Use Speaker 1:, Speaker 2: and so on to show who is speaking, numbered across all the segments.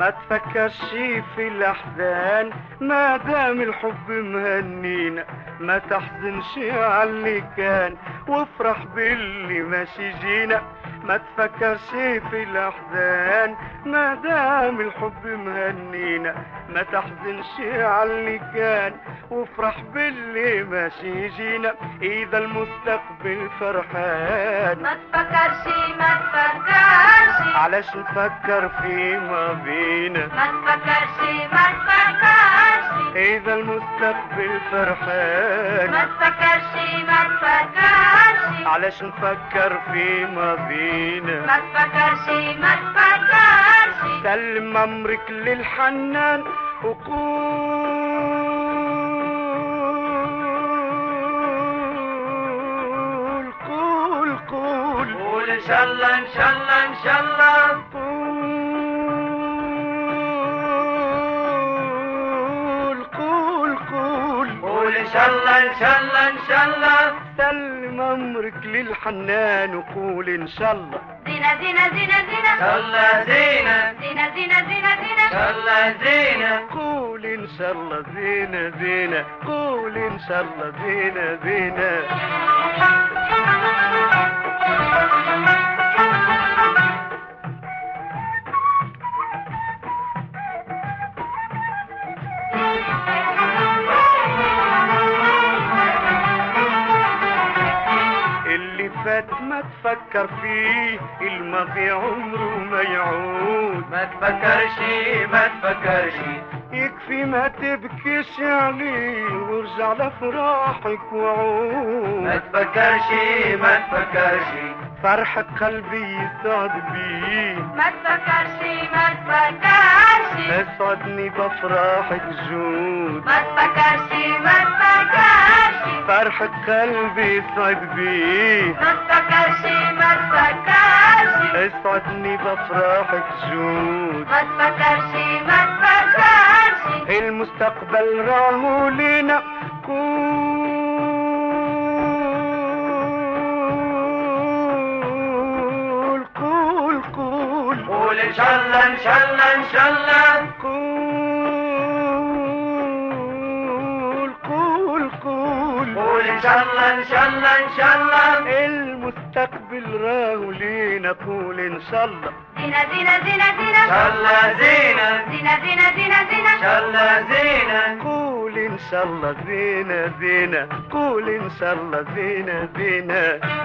Speaker 1: ما تفكرش في الأحزان ما دام الحب مهنينا، ما تحزنش على اللي كان وافرح باللي ماشي جينا. ما تفكرش في الأحزان ما دام الحب مهنينا، ما تحزنش على اللي كان وافرح باللي ماشي جينا. إذا المستقبل فرحان
Speaker 2: ما تفكرش ما تفكرش
Speaker 1: علاش نفكر في ماضينا.
Speaker 2: ما تفكرش ما تفكرش
Speaker 1: إذا المستقبل فرحان
Speaker 2: ما تفكرش ما تفكرش
Speaker 1: علاش نفكر في ماضينا.
Speaker 2: ما تفكرش ما تفكرش
Speaker 1: سلم أمرك للحنان وقول قول
Speaker 3: إن شاء الله إن شاء الله إن شاء الله. قول إن شاء الله إن شاء الله إن شاء الله.
Speaker 1: سلم أمرك للحنان وقول إن شاء الله.
Speaker 2: زينة زينة زينة زينة
Speaker 3: إن شاء الله زينة.
Speaker 2: زينة زينة زينة زينة
Speaker 3: إن شاء الله زينة.
Speaker 1: قول إن شاء الله زينة زينة. قول إن شاء الله زينة زينة. اللي فات ما تفكر فيه، الماضي عمره ما يعود.
Speaker 3: ما تفكرش ما تفكرش
Speaker 1: يكفي ما تبكيش عليه وارجع لفراحك وعود.
Speaker 3: ما تفكرش ما تفكرش
Speaker 1: فرحك قلبي يسعد بيه،
Speaker 2: ما تفكرش ما تفكرش
Speaker 1: اسعدني بافراحك جود.
Speaker 2: ما تفكرش ما تفكرش
Speaker 1: فرحك قلبي يسعد بيه،
Speaker 2: ما تفكرش ما تفكرش
Speaker 1: اسعدني بافراحك جود.
Speaker 2: ما تفكرش ما تفكرش
Speaker 1: المستقبل راهو لينا
Speaker 3: قول إن شاء الله إن شاء الله إن شاء الله. قول إن شاء الله إن شاء الله إن شاء الله.
Speaker 1: المستقبل راهو لينا قول إن شاء الله.
Speaker 2: زينة زينة زينة زينة
Speaker 3: إن شاء الله زينة.
Speaker 2: زينة زينة زينة زينة
Speaker 3: إن شاء الله زينة.
Speaker 1: قول إن شاء الله زينة زينة. قول إن شاء الله زينة زينة.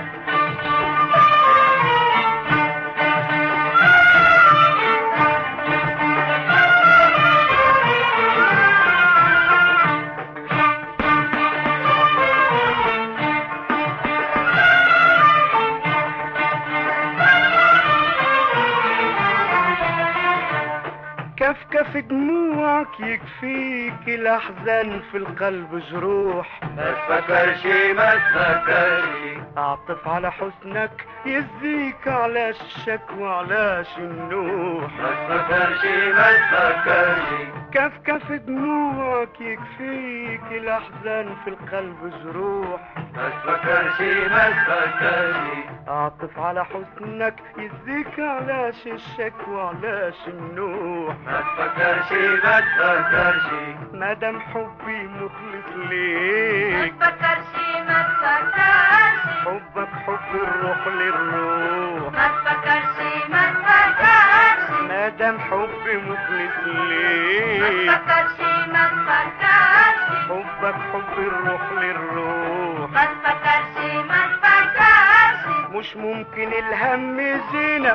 Speaker 1: كف دموعك يكفيك الأحزان في القلب جروح.
Speaker 3: ما تفكرش ما تفكرش
Speaker 1: أعطف على حسنك يزيك علاش الشك وعلاش النوح.
Speaker 3: ما تفكرش ما تفكرش
Speaker 1: كف دموعك يكفيك الأحزان في القلب جروح.
Speaker 3: ما تفكرش ما تفكرش
Speaker 1: أعطف على حسنك يزيك علاش الشك وعلاش النوح.
Speaker 3: ما تفكرش ما تفكرش
Speaker 1: مادام حبي مخلص
Speaker 2: ما
Speaker 1: ليك،
Speaker 2: تفكرش ما تفكرش
Speaker 1: حبك حب الروح للروح.
Speaker 2: ما تفكرش ما تفكرش
Speaker 1: مادام حبي مخلص
Speaker 2: ما
Speaker 1: ليك،
Speaker 2: تفكرش ما تفكرش
Speaker 1: حبك حب الروح للروح.
Speaker 2: ما تفكرش ما تفكرش
Speaker 1: مش ممكن الهم يزينا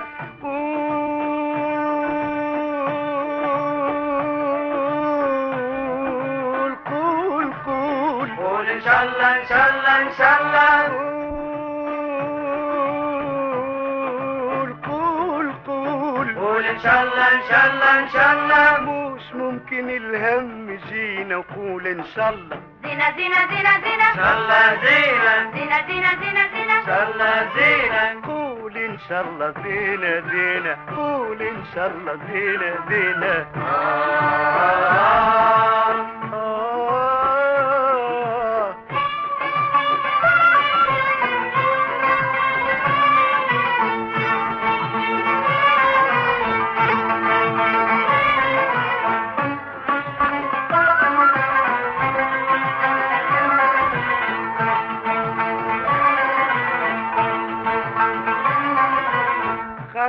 Speaker 3: قول إن شاء الله إن شاء الله إن شاء الله. قول إن شاء الله إن شاء الله إن شاء الله.
Speaker 1: مش ممكن الهم يجينا وقول إن شاء الله.
Speaker 2: زينة زينة زينة زينة
Speaker 3: إن شاء الله زينة.
Speaker 2: زينة زينة زينة زينة
Speaker 3: إن شاء الله زينة.
Speaker 1: قول إن شاء الله زينة زينة. قول إن شاء الله زينة زينة.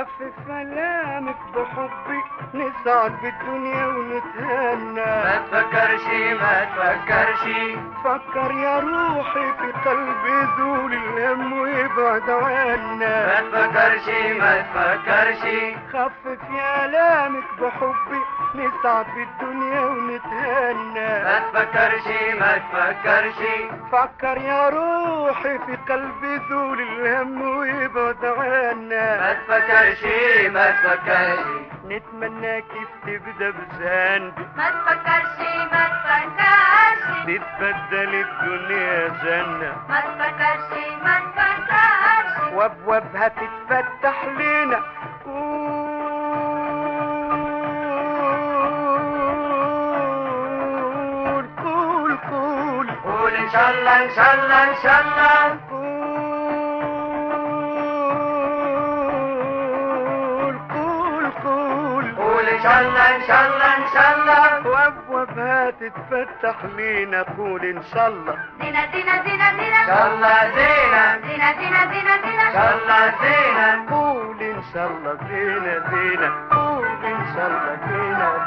Speaker 1: خفف كلامك بحبي نسعد بالدنيا ونتهنى.
Speaker 3: ما تفكرش ما تفكرش،
Speaker 1: فكر يا روحي في قلبي ذول الهم ويبعد عنا.
Speaker 3: ما تفكرش ما تفكرش،
Speaker 1: خفف يا آلامك بحبي نسعد بالدنيا ونتهنى.
Speaker 3: ما تفكرش ما تفكرش،
Speaker 1: فكر يا روحي في قلبي ذول الهم ويبعد عنا.
Speaker 3: ما تفكرش ما تفكرش،
Speaker 1: نتمنى كيف تبدا بذنبي
Speaker 2: ما تفكرش ما تفكرش،
Speaker 1: تتبدل الدنيا جنة.
Speaker 2: ما تفكرش ما تفكرش،
Speaker 1: وابوابها تتفتح لينا. قول قول قول
Speaker 3: قول ان شاء الله ان شاء الله ان شاء الله.
Speaker 1: قول قول قول
Speaker 3: قول ان شاء الله ان شاء الله ان شاء الله.
Speaker 1: وابوابها تتفتح لينا. قول ان شاء الله.
Speaker 2: زينة زينة زينة زينة،
Speaker 3: ان شاء الله زينة،
Speaker 2: زينة زينة زينة زينة،
Speaker 3: ان شاء الله زينة.
Speaker 1: قول ان شاء الله زينة زينة. قول ان شاء الله زينة